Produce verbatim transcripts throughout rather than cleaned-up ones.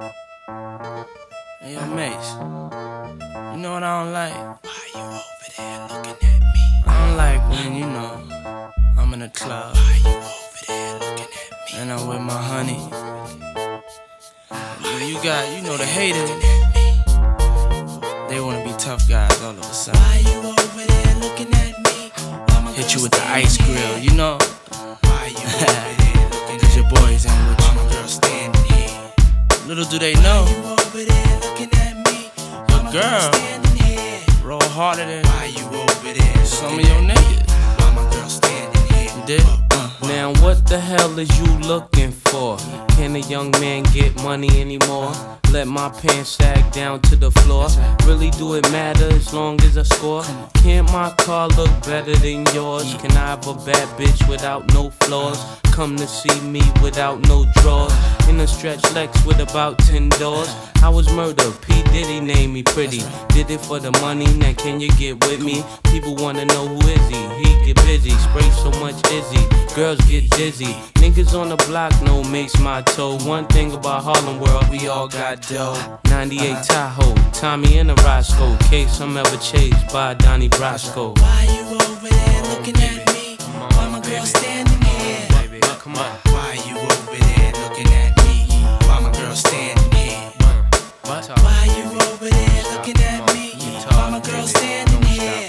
Hey, yo, Mace, you know what I don't like? Why you over there looking at me? I don't like when, you know, I'm in a club Why you over there looking at me? and I'm with my honey. And you got, you know, the haters, they wanna be tough guys all of a sudden. Why you over there looking at me? Hit you with the ice grill, you know? Why you over there looking Cause your boys ain't with Mama girl standing here. you. Little do they know, You over there looking at me? Mama girl standing here. roll harder than Why you over there some of your niggas. Mama girl standing here. You did? Now what the hell is you looking for? Can a young man get money anymore? Let my pants sag down to the floor. Really do it matter as long as I score? Can't my car look better than yours? Can I have a bad bitch without no flaws? Come to see me without no drawers. In a stretch Lex with about ten doors. I was murdered, P. Diddy named me pretty. Did it for the money, now can you get with me? People wanna know who is he, he get busy. Spray so much Izzy, girls get dizzy. Niggas on the block know makes my toe. One thing about Harlem World, we all got dough. ninety-eight Tahoe, Tommy and a Roscoe. Case I'm ever chased by Donnie Brasco. Why you over there looking at me? Mama girl standing here. Baby, come on. Why you over there looking at me? Mama girl standing here. Why you over there looking at me? Mama girl standing here.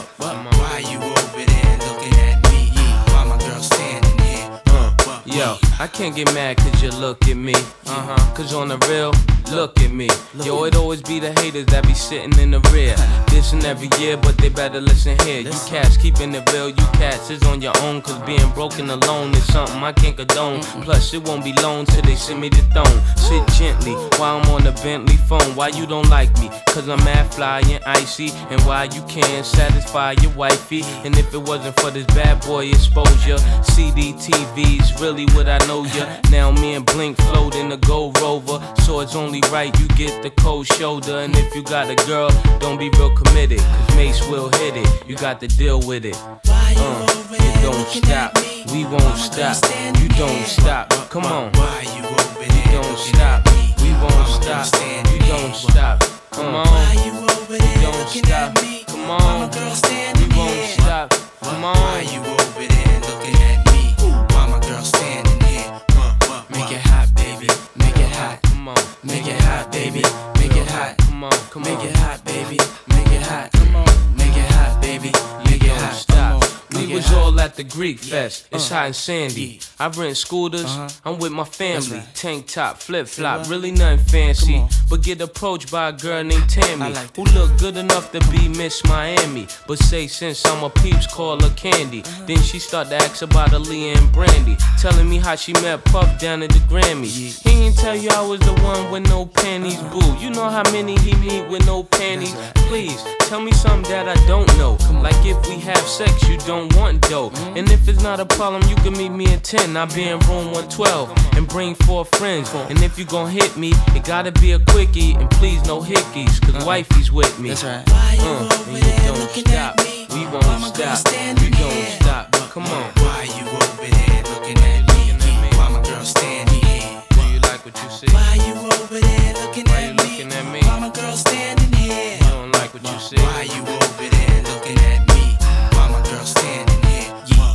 Why you over there looking at me? Mama girl standing here. Yo, I can't get mad cause you look at me. Uh-huh. Cause on the real, look at me. Yo, it always be the haters that be sitting in the rear. Dissing every year, but they better listen here. You cats keeping it real, you cats is on your own. Cause being broken alone is something I can't condone. Plus, it won't be long till they send me the throne. Sit gently while I'm on the Bentley phone. Why you don't like me? Cause I'm mad fly and icy. And why you can't satisfy your wifey. And if it wasn't for this bad boy exposure, C D T V's really what I know ya. Now me and Blink float in the Gold Rover. So it's only right you get the cold shoulder. And if you got a girl, don't be real committed. Cause Mace will hit it, you got to deal with it. Uh, it don't stop, we won't stop. You don't stop, come on. Why you over You there don't stop, we won't stop. You don't stop, come on. Why you over You there don't looking stop, at me? come Mama on. girl We standing won't here. stop, come Why on. you over there looking at me? Mama girl standing here. Make it hot, baby, make it hot. Come on, Make it hot, baby, make it hot. come on, come on. Make it hot, baby, make it hot. Come on, make it hot, baby, make it Don't hot. stop. Come on, We make it was hot. all at the Greek Fest. It's Uh. hot and sandy. I rent scooters. Uh-huh. I'm with my family. right. Tank top, flip flop. what? Really nothing fancy. Come on. But get approached by a girl named Tammy, I like who that. look good enough to be Miss Miami. But say since I'm a peeps, call her Candy. Uh-huh. Then she start to ask about Aaliyah and Brandy, telling me how she met Puff down at the Grammys. Yeah. He ain't tell you I was the one with no panties, boo. You know how many he meet with no panties. Please tell me something that I don't know. Like if we have sex, you don't want dough. And if it's not a problem, you can meet me at ten. I'll be in room one twelve and bring four friends. And if you gon' hit me, it gotta be a quickie. And please no hickeys, cause wifey's with me. That's right. Why you Uh, over and you there don't looking stop. at me? We won't Mama girl stop. standing We don't here. stop. Come on. Why you over there looking at me? Mama girl standing here. Do you like what you see? Why you over there looking Why at you me? looking at me? Mama girl standing here. You don't like what you see? Why you over there looking at me? Mama girl standing here.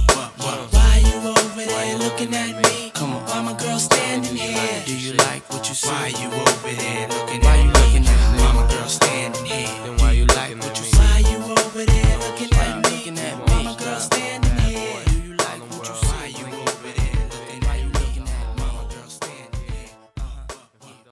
Why you over there looking at me? Come on. Mama girl standing here. Do you like what you see? Why you over there looking